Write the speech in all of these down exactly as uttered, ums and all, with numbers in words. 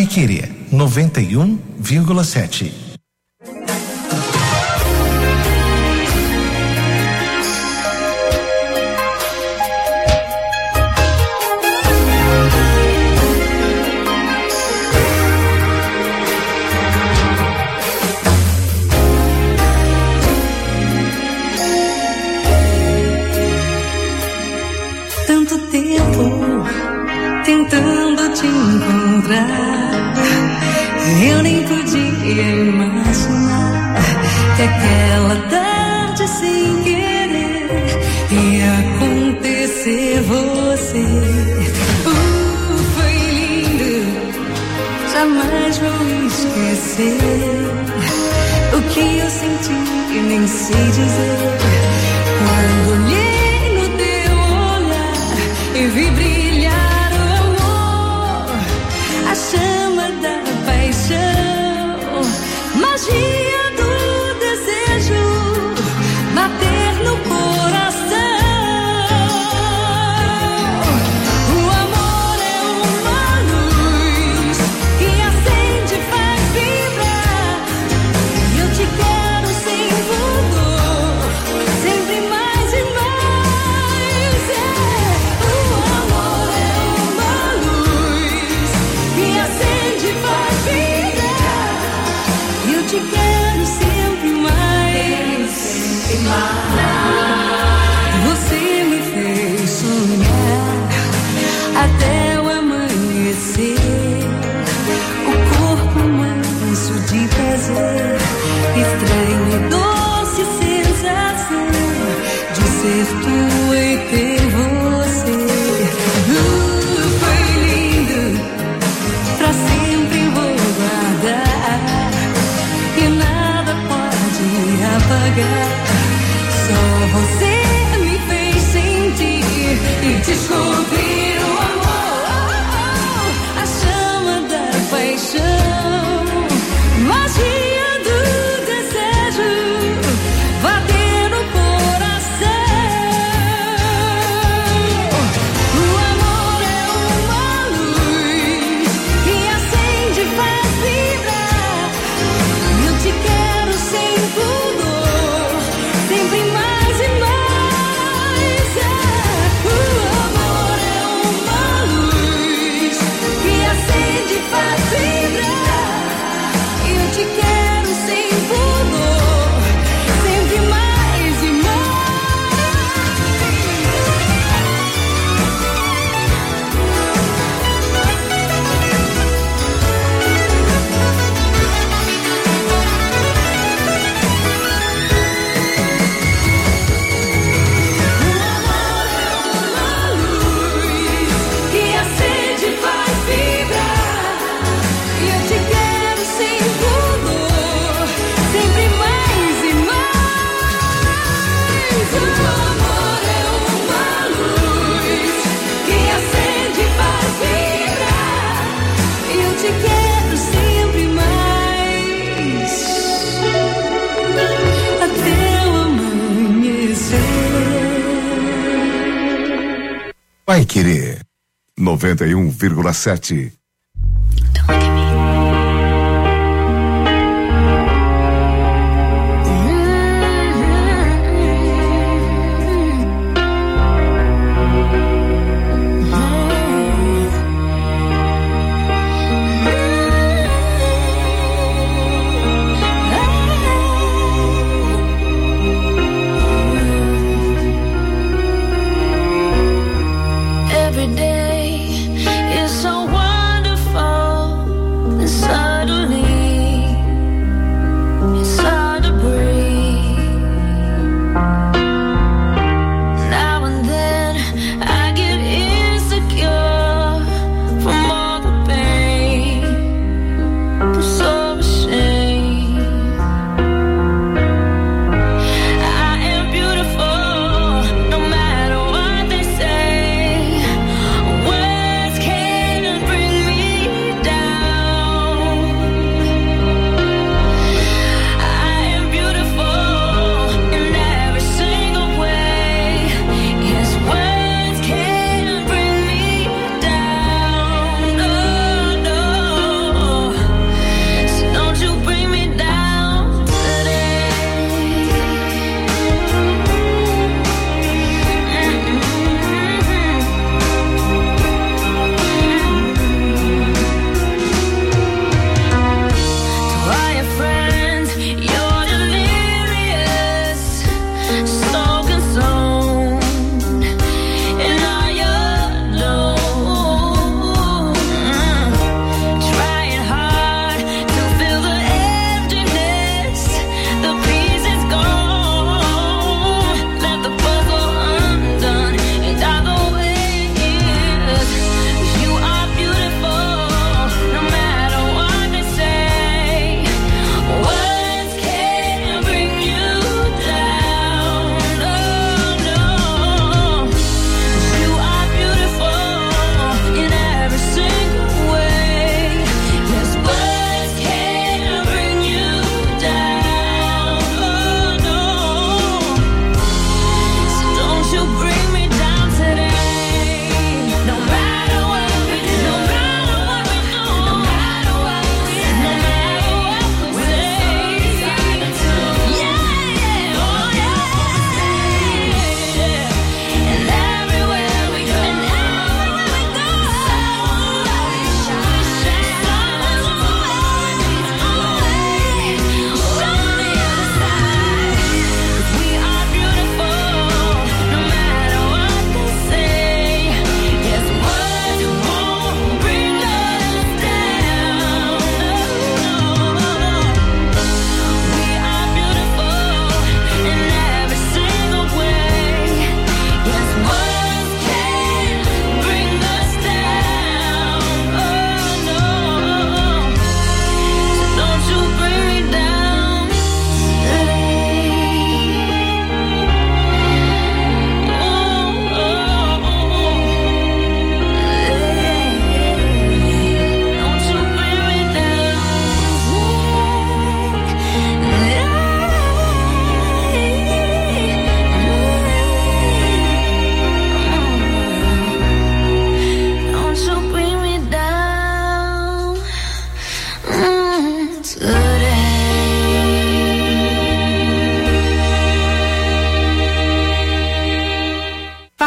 Paiquerê noventa e um vírgula sete. Tanto tempo tentando te encontrar, eu nem podia imaginar que aquela tarde sem querer ia acontecer você. Uh, foi lindo, jamais vou esquecer o que eu senti e nem sei dizer quando olhei no teu olhar e vi brilhar o amor, a chama da paixão, magia do desejo bater no coração. O amor é uma luz que acende e faz vibrar, e eu te quero sem pudor, sempre mais e mais. É. O amor é uma luz que acende e faz vibrar, e eu te quero sempre mais, sempre mais. Você me fez sonhar até o amanhecer, o corpo manso de prazer, estranha e doce sensação de ser tua e ter você. Uh, foi lindo, pra sempre vou guardar, e nada pode apagar. Só você me fez sentir e descobrir o amor, a chama da paixão, magia do desejo bater no coração. O amor é uma luz que acende e faz vibrar, e eu te quero sem pudor, sempre mais e mais. É. O amor é uma luz que acende e faz vibrar, e eu te quero sem pudor, sempre mais e mais. Uma luz que acende e faz vibrar, e eu te quero sem pudor, sempre mais e mais. O amor é uma luz que acende e faz vibrar, e eu te quero sempre mais, até o amanhecer. Paiquerê noventa e um vírgula sete. Every day is so wonderful.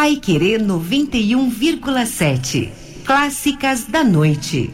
Paiquerê noventa e um vírgula sete. Clássicas da noite.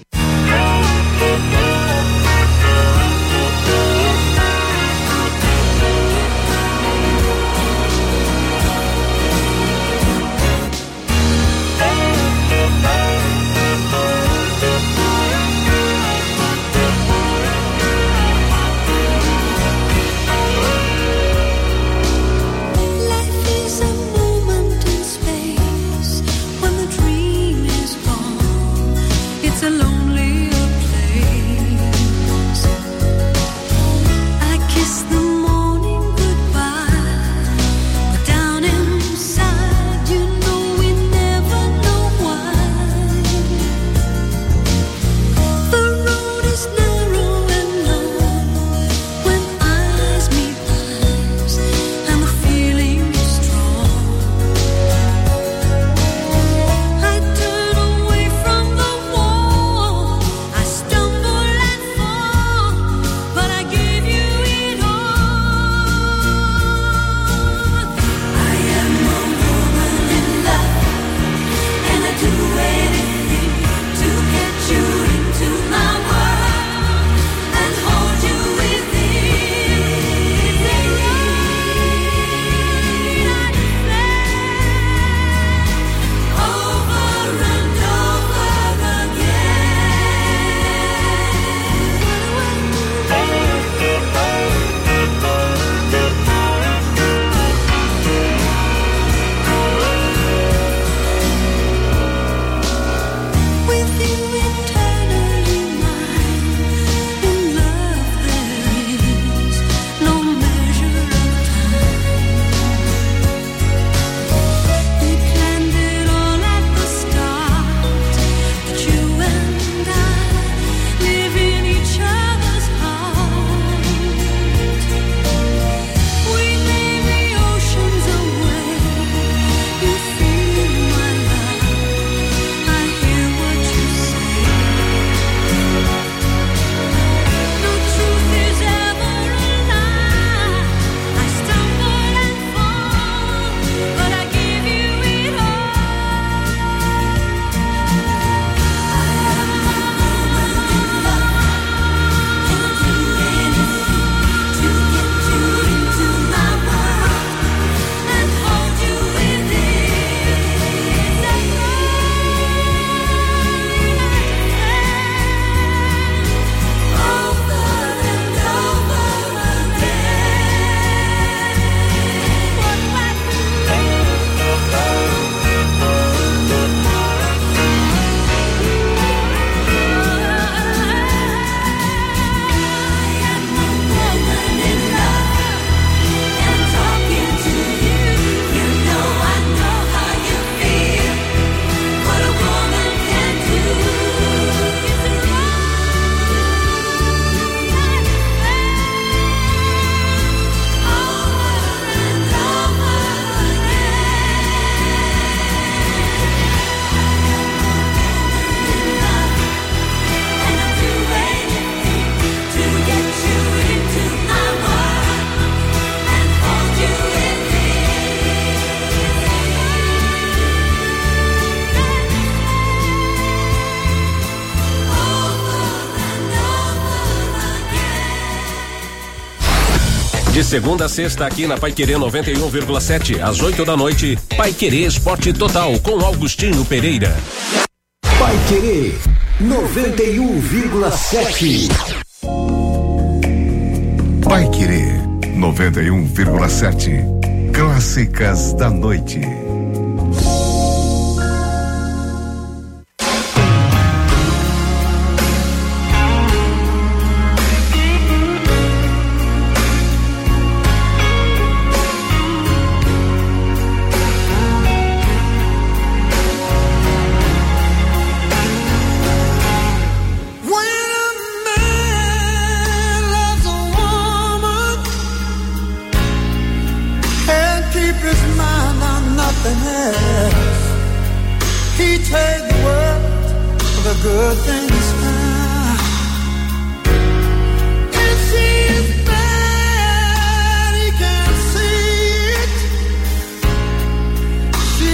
De segunda a sexta aqui na Paiquerê noventa e um vírgula sete, às oito da noite, Paiquerê Esporte Total com Augustinho Pereira. Paiquerê noventa e um vírgula sete. Paiquerê noventa e um vírgula sete. Clássicas da noite. She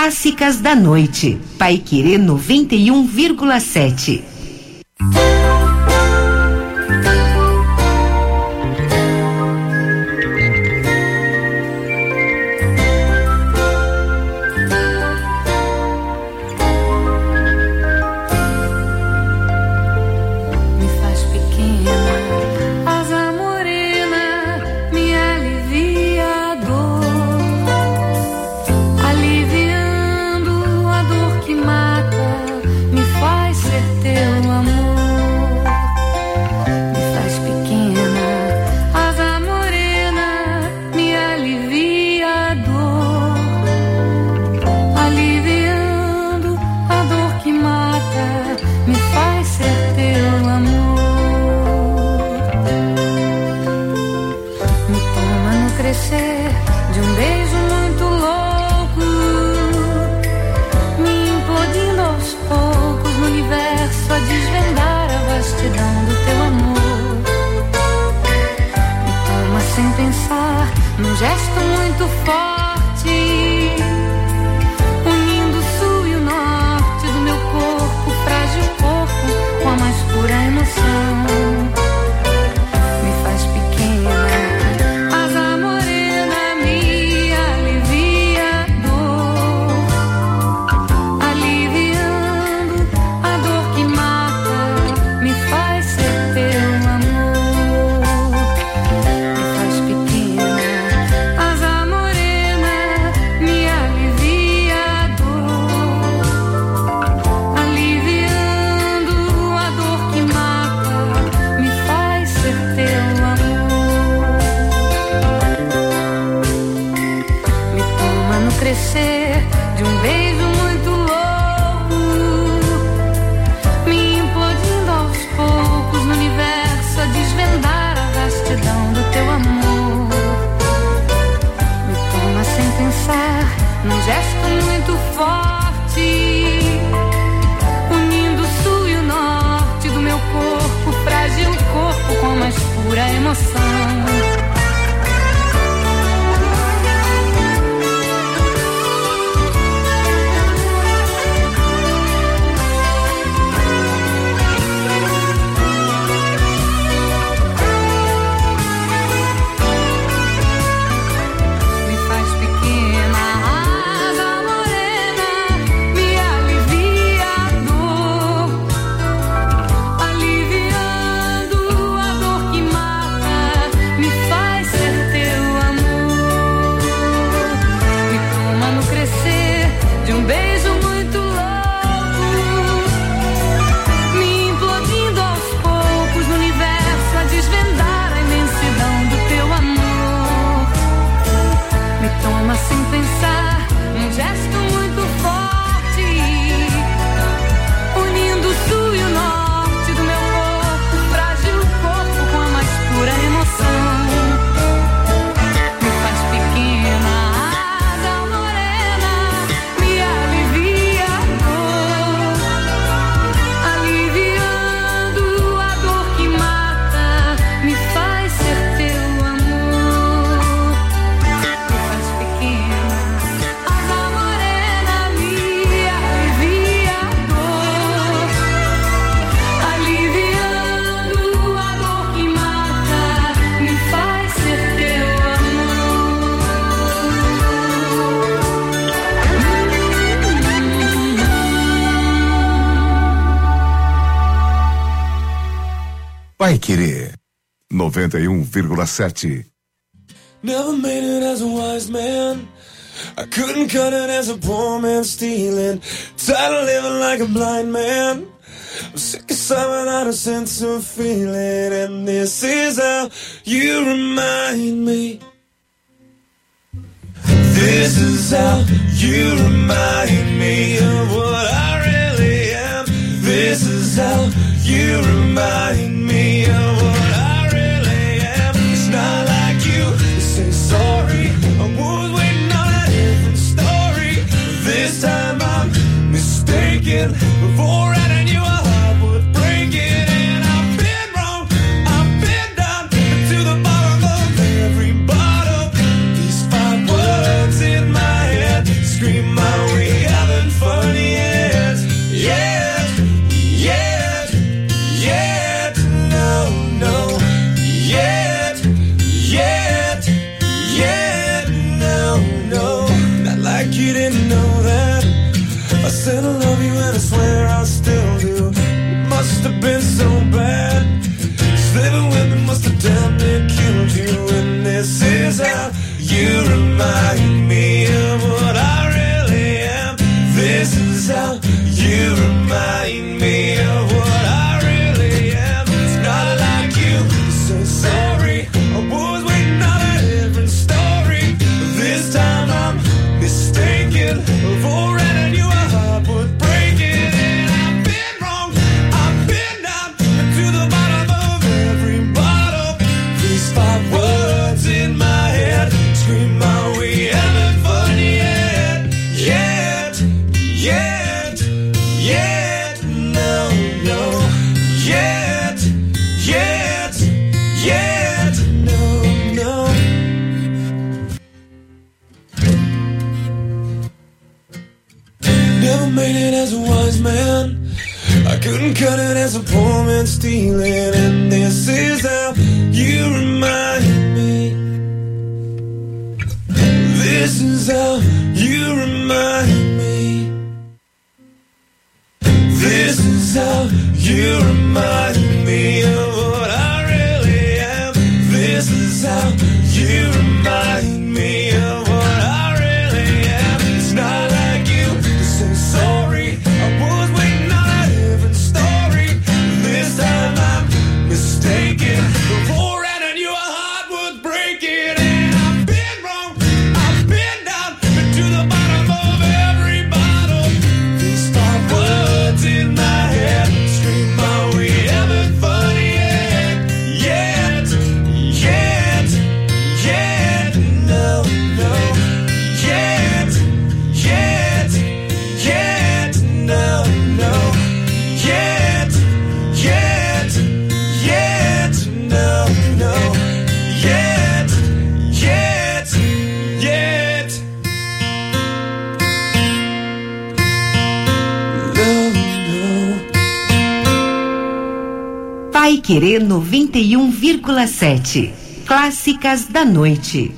Clássicas da Noite. Paiquerê noventa e um vírgula sete. Paiquerê noventa e um vírgula sete. Never made it as a wise man. I couldn't cut it as a poor man stealing. Tired of living like a blind man. I'm sick of someone without a sense of feeling. And this is how you remind me. This is how you remind me of what I really am. This is how you remind me of what I really am. It's not like you to say sorry. I was waiting on a different story. This time I'm mistaken. Before I knew a heart would break it. And I've been wrong, I've been down to the bottom of every bottle. These five words in my head scream my way said I love you and I swear I still do. It must have been so bad. Living with me must have damn near killed you. And this is how you remind me of what I really am. This is how you remind me of what I really am. It's not like you to say sorry. I was waiting on a different story. This time I'm mistaken for running you a heart would break it. And I've been wrong, I've been down to the bottom of every bottle. These five words in my head scream my we haven't fun yet, yet, yet, yet, no, no, yet, yet, yet, no, no. Never made it as a wise man. I couldn't cut it as a poor man stealing. And this is how you remind me. This is how you remind me. This is how you remind me of what I really am. This is how you remind me of what I really am. It's not like you to say sorry. I was waiting on a different story. This time I'm mistaken. Before I knew a heart was breaking. And I've been wrong, I've been down to the bottom of every bottle. These five words in my head scream my we haven't fun yet, yet, yet, yet, no, no, yet, yet, yet, no, no, yet, yet, yet, no, no, yet, yet, yet, no, no. Pai Querer noventa e um vírgula sete. Clássicas da noite.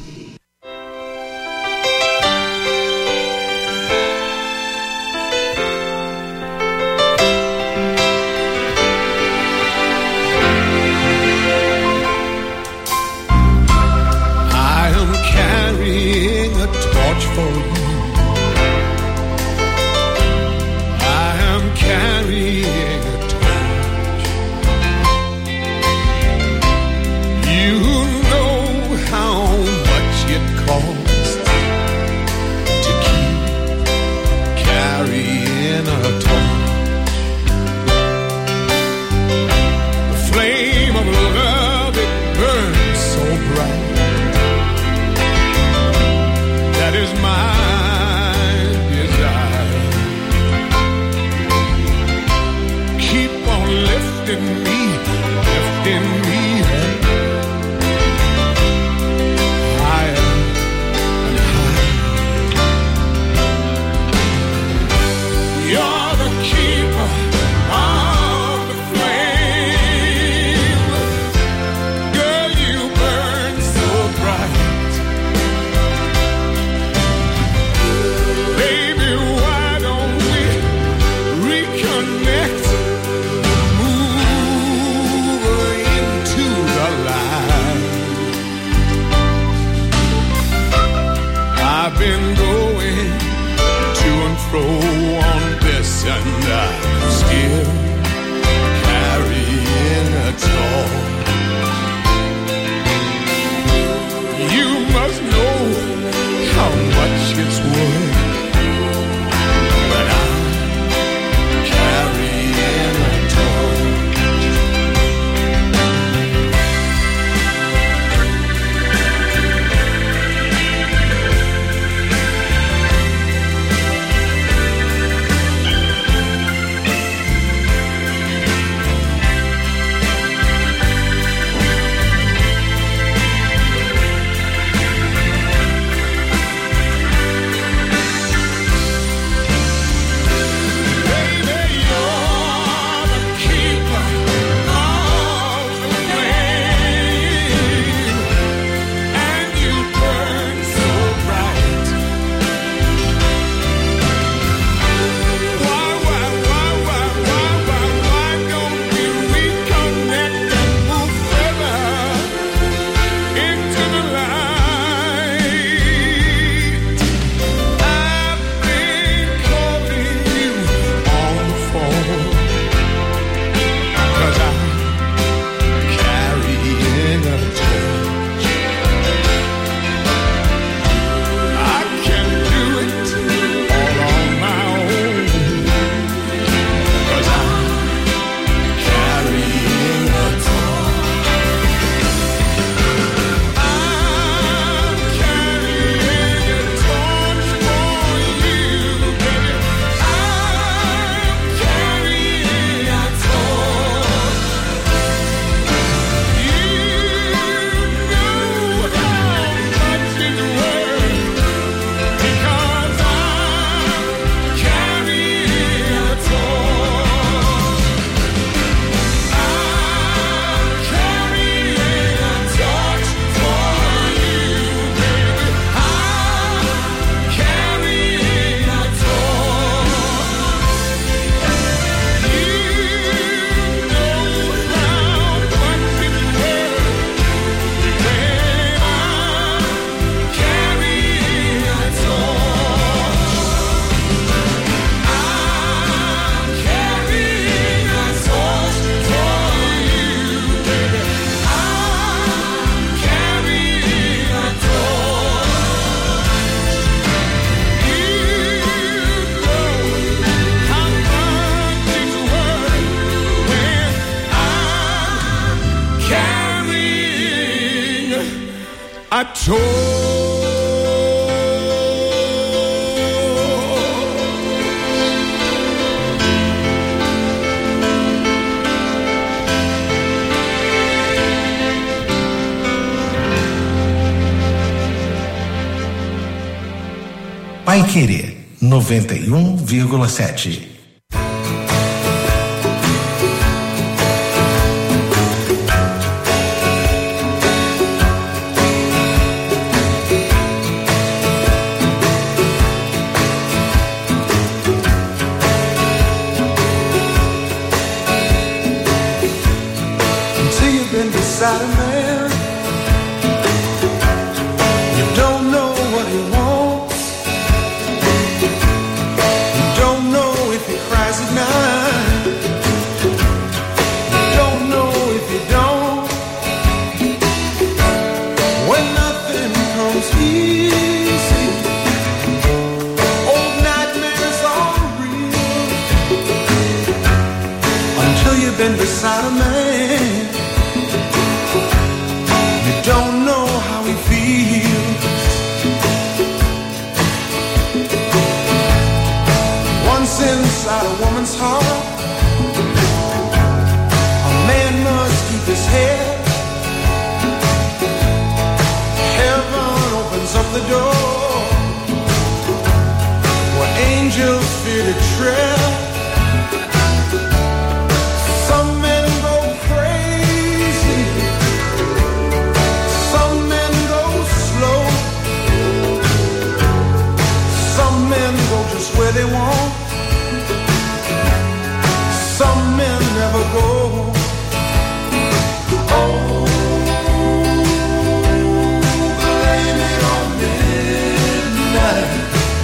I am carrying a torch for you. I am carrying a torch. You know how much it costs to keep carrying a torch. The flame of love, it burns so bright. That is my desire. Keep on lifting me, lifting me higher and higher. You're the keeper of the flame. Girl, you burn so bright. Baby, why don't we reconnect? Move into the light. I've been going to and fro on this, and I'm still carrying a torch. You must know how much it's worth. But I'm carrying a torch. I told Paiquerê noventa e um vírgula sete. Until you've been beside a man, you don't know what he wants. You don't know if he cries at night. You don't know if he don't. When nothing comes easy, old nightmares are real. Until you've been beside a man, you don't know how he feels. Once inside a woman's heart, a man must keep his head. Heaven opens up the door where angels fear to tread. Some men go crazy, some men go slow, some men go just where they want, some men never go. Oh, blame it on midnight.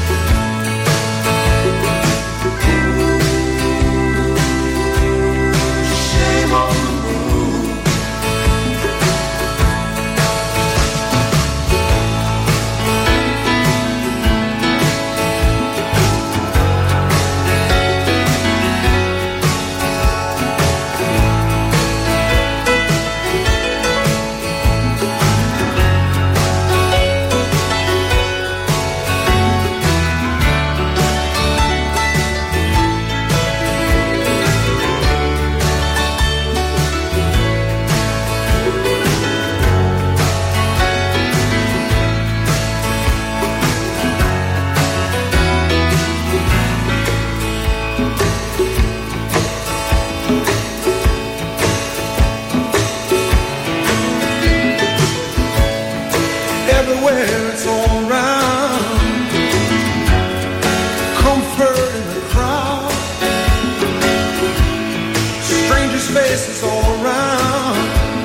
Shame on the moon. Everywhere it's all around, comfort in the crowd, strangers' faces all around,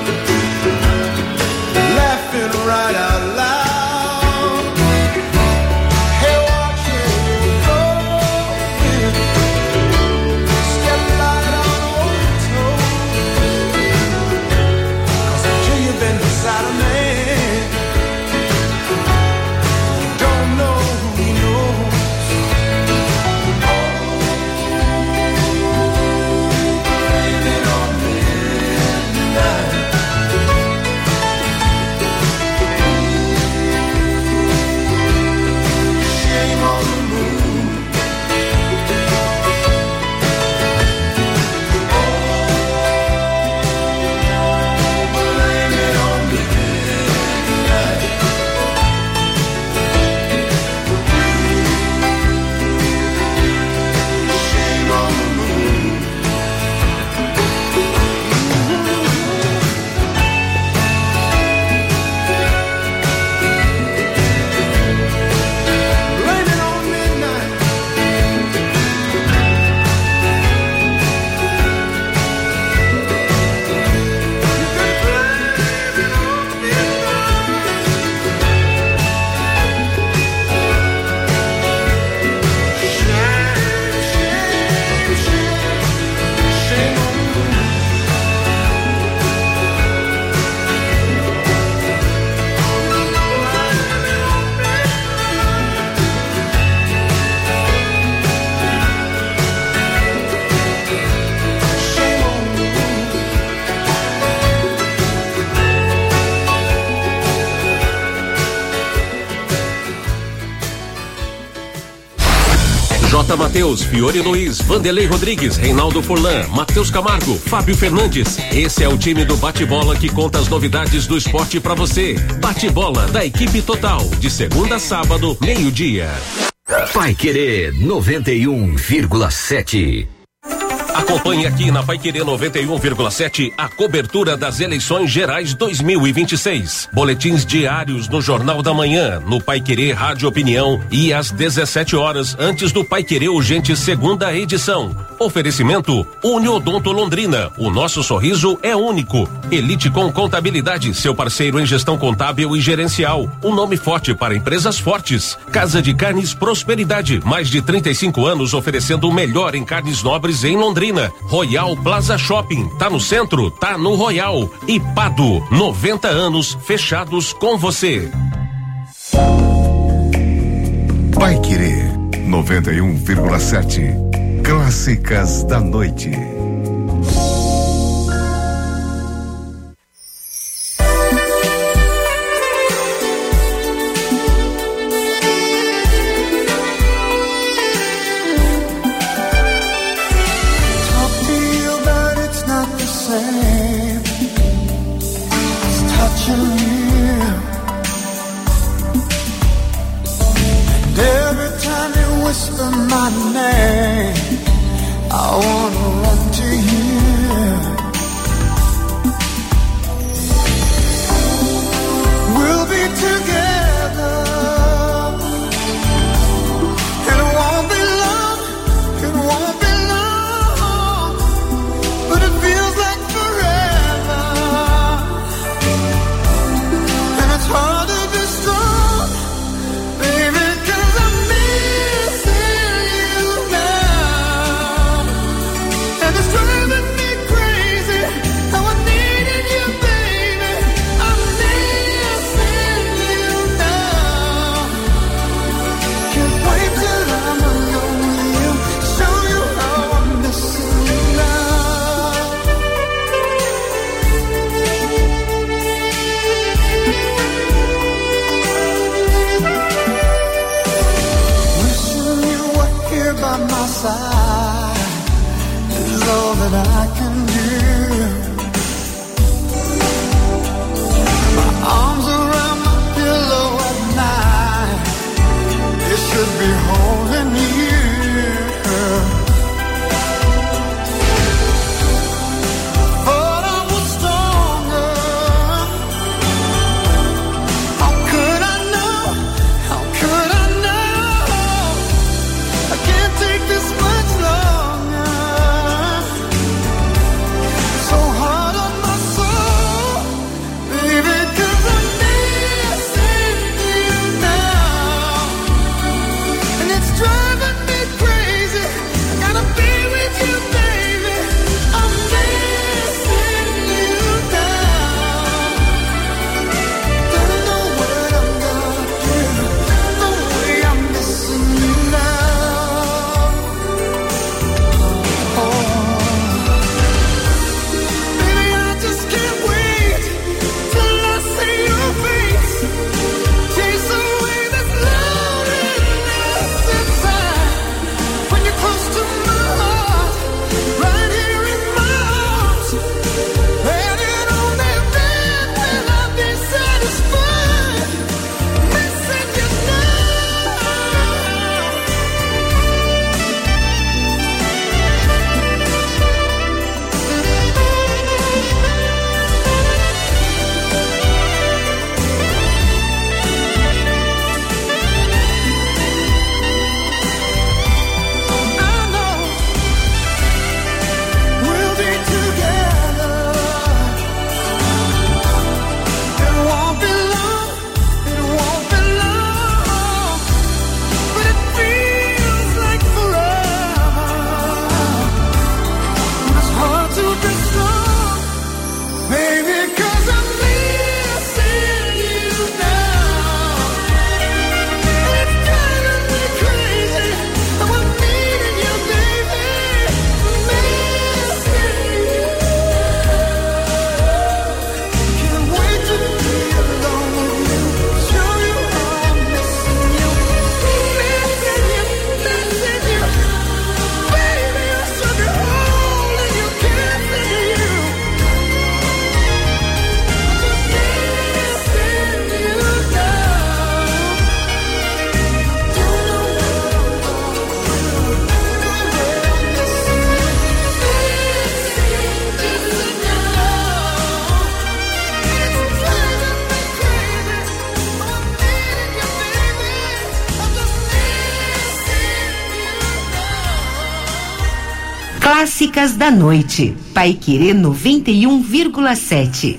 laughing right out loud. Hey, watch where you're going, step light on old toes, 'cause until you've been beside a man, J. Matheus, Fiore Luiz, Vanderlei Rodrigues, Reinaldo Furlan, Matheus Camargo, Fábio Fernandes. Esse é o time do Bate-Bola que conta as novidades do esporte pra você. Bate-Bola da equipe total, de segunda a sábado, meio-dia. Paiquerê noventa e um vírgula sete. Acompanhe aqui na Paiquerê noventa e um vírgula sete a cobertura das eleições gerais dois mil e vinte e seis. Boletins diários no Jornal da Manhã, no Paiquerê Rádio Opinião e às dezessete horas antes do Paiquerê Urgente segunda edição. Oferecimento Uniodonto Londrina. O nosso sorriso é único. Elite com Contabilidade, seu parceiro em gestão contábil e gerencial. Um nome forte para empresas fortes. Casa de Carnes Prosperidade. Mais de trinta e cinco anos oferecendo o melhor em carnes nobres em Londrina. Royal Plaza Shopping, tá no centro, tá no Royal. E Pado, noventa anos fechados com você. Paiquerê noventa e um vírgula sete. Clássicas da noite. My name, I wanna run to you. We'll be together, and it won't be long, it won't be long, but it feels like forever, and it's hard to be strong, baby. By my side is all that I can do. My arms around my pillow at night, it should be holding you. Thought I was stronger. How could I know? How could I know? I can't take this much longer. Clássicas da Noite. Paiquerê noventa e um vírgula sete.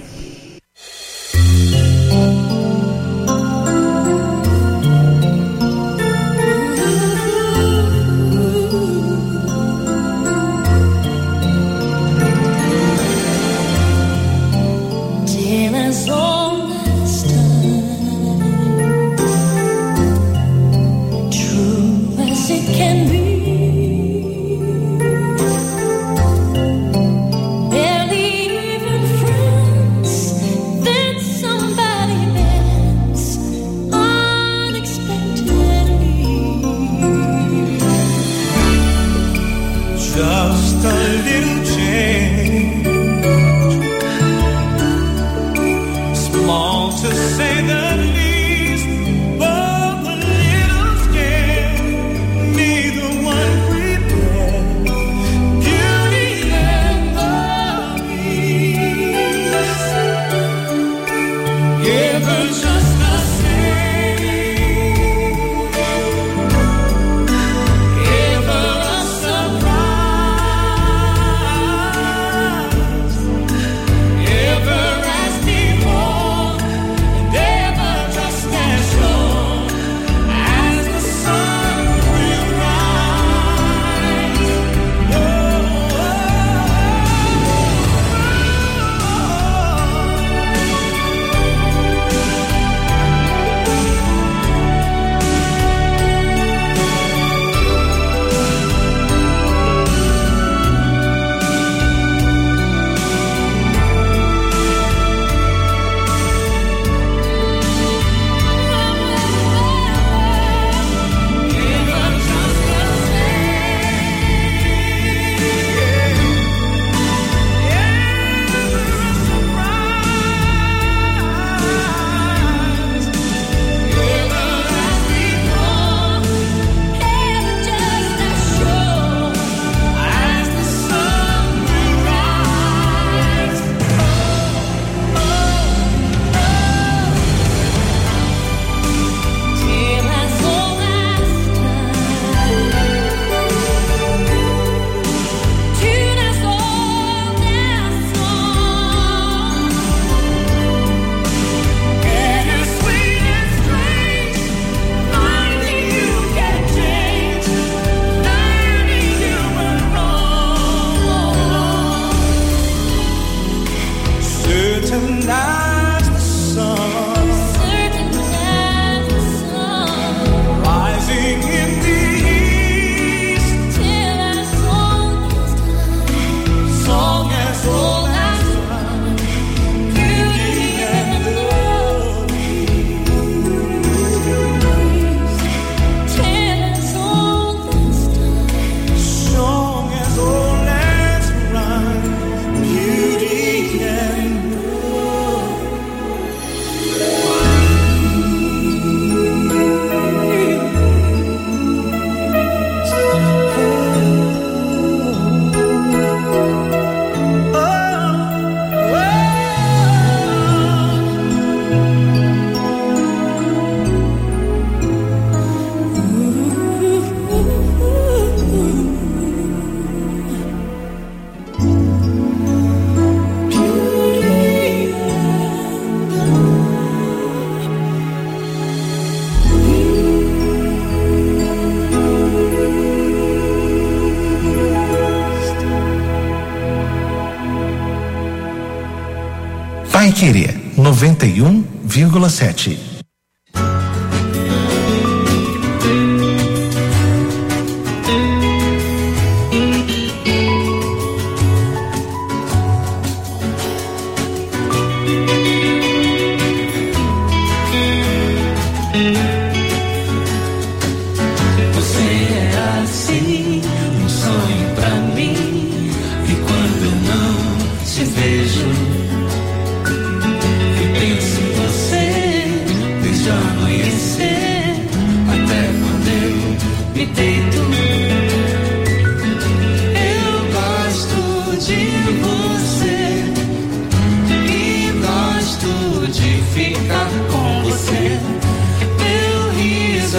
Paiquerê noventa e um vírgula sete.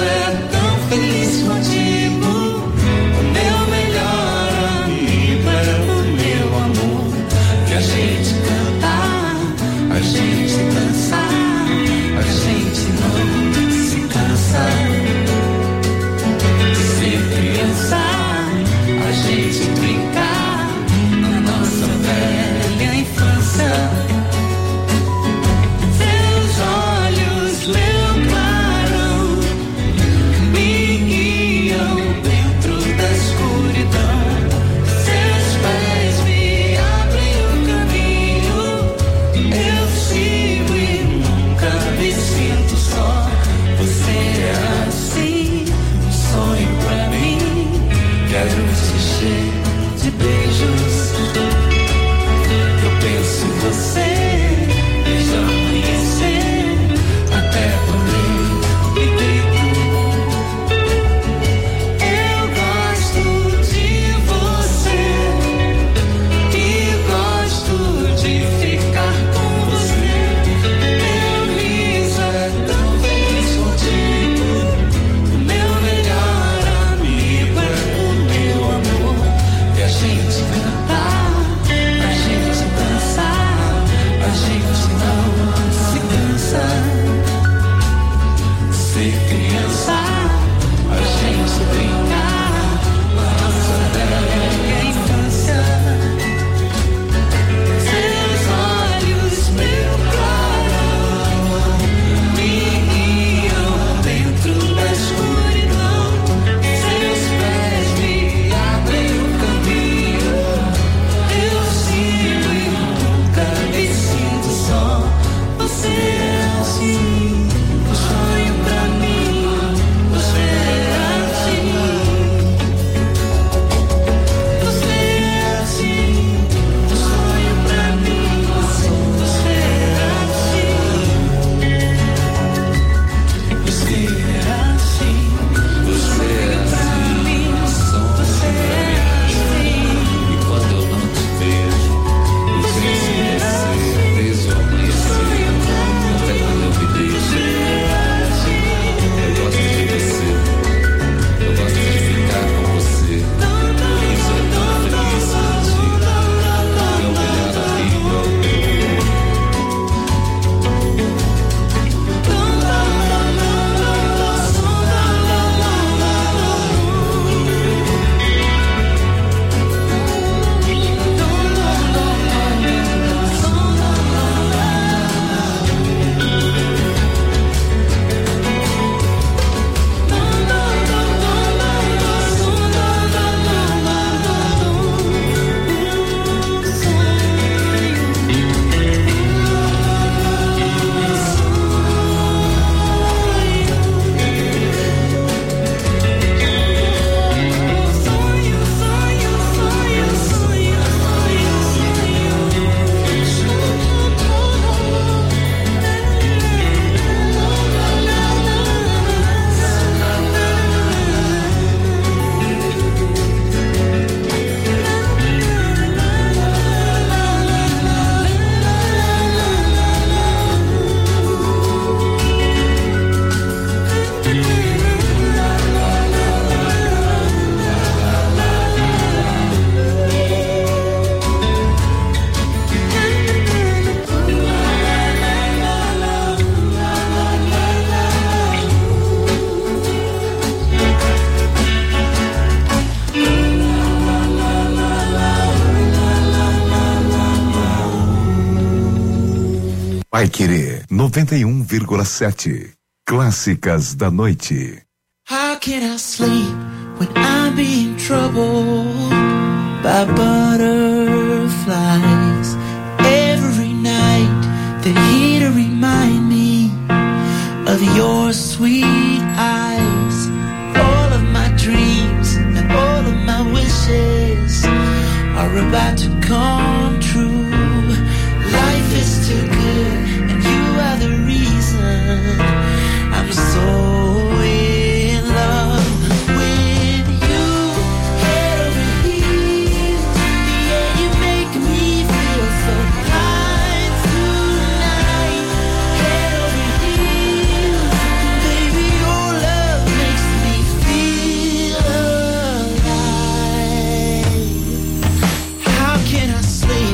Feliz contigo, o meu melhor amigo é ser criança, a gente brincar, nossa velha infância. Seus olhos, meu clarão, me guiam dentro da escuridão. Seus pés me abrem o caminho. Eu sigo e nunca me sinto só. Você é assim, um sonho pra mim. Você é assim. Você é assim, um sonho pra mim. Você é assim. Você é assim, um sonho pra mim. Você é assim. E quando eu não te vejo, eu penso em você, desde o amanhecer. Até quando eu me deixo, eu gosto de você. Eu gosto de ficar com você. Isso é tão feliz contigo. Meu melhor amigo é o teu. Vai Querer noventa e um vírgula sete. Clássicas da noite. How can I sleep when I'm in trouble by butterflies? Every night they're here to remind me of your sweet eyes. All of my dreams and all of my wishes are about to come true. Life is too good and you are the reason I'm so in love with you. Head over heels, yeah, you make me feel so high tonight. Head over heels, baby, your love makes me feel alive. How can I sleep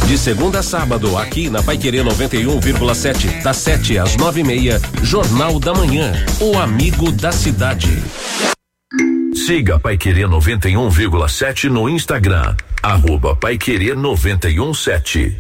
De segunda a sábado, aqui na Paiquerê noventa e um vírgula sete, das sete às nove e meia, Jornal da Manhã, o amigo da cidade. Siga Paiquerê noventa e um vírgula sete no Instagram, arroba Paiquerê noventa e um sete.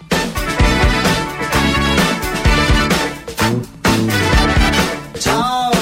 Talk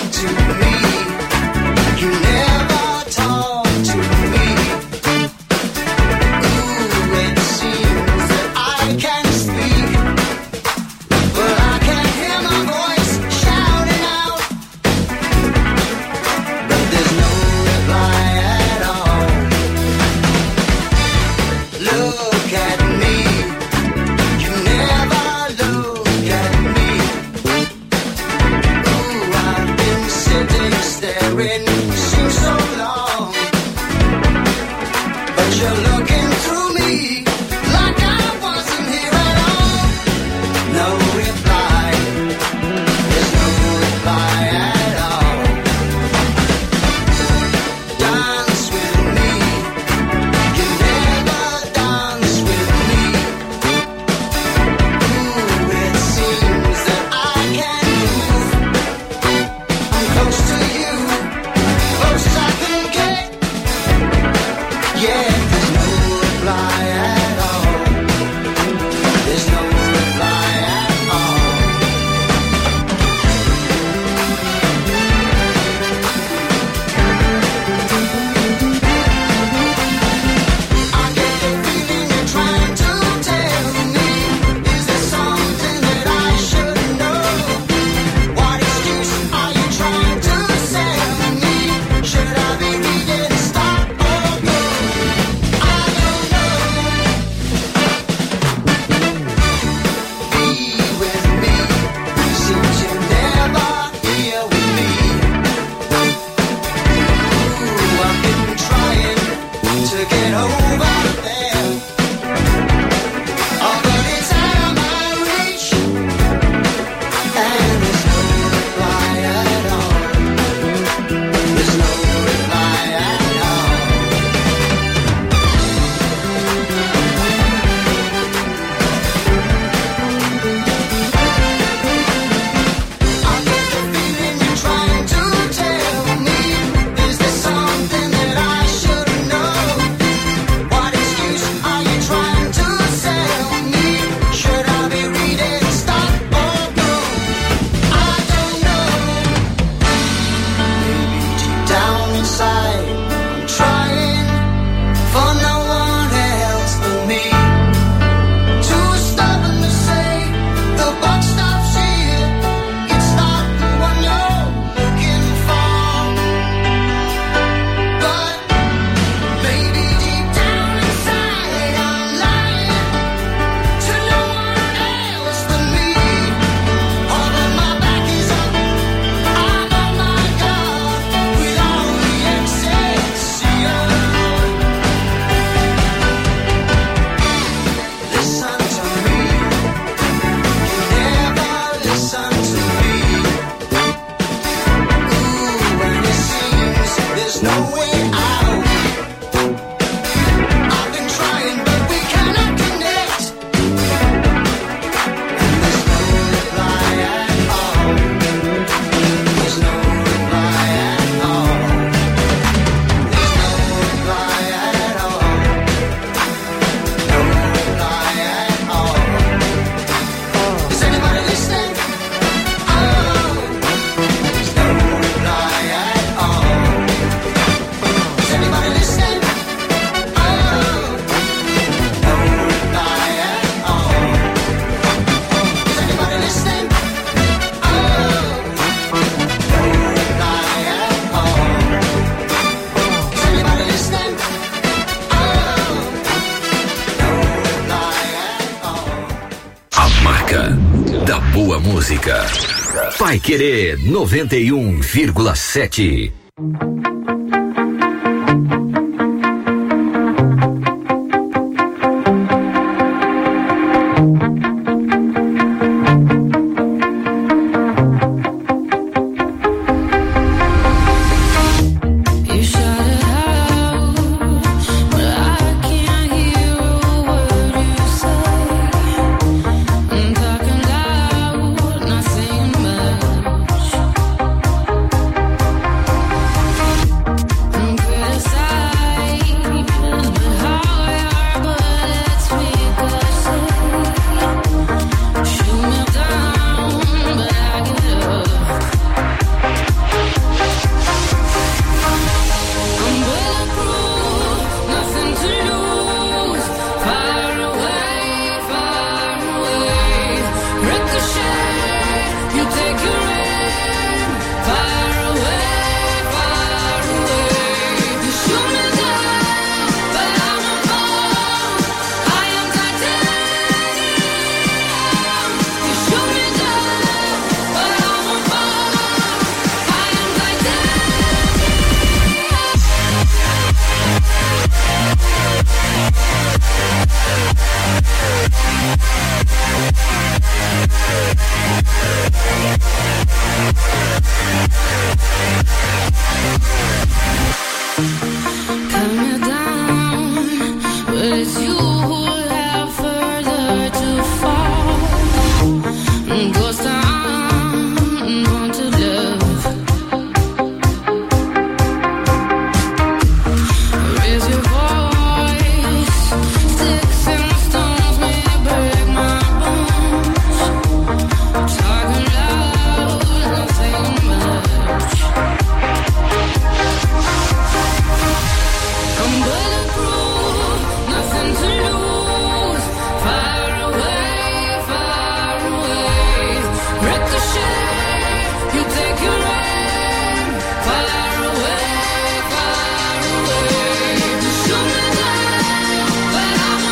Pai Querer noventa e um vírgula sete.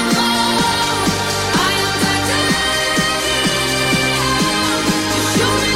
Show me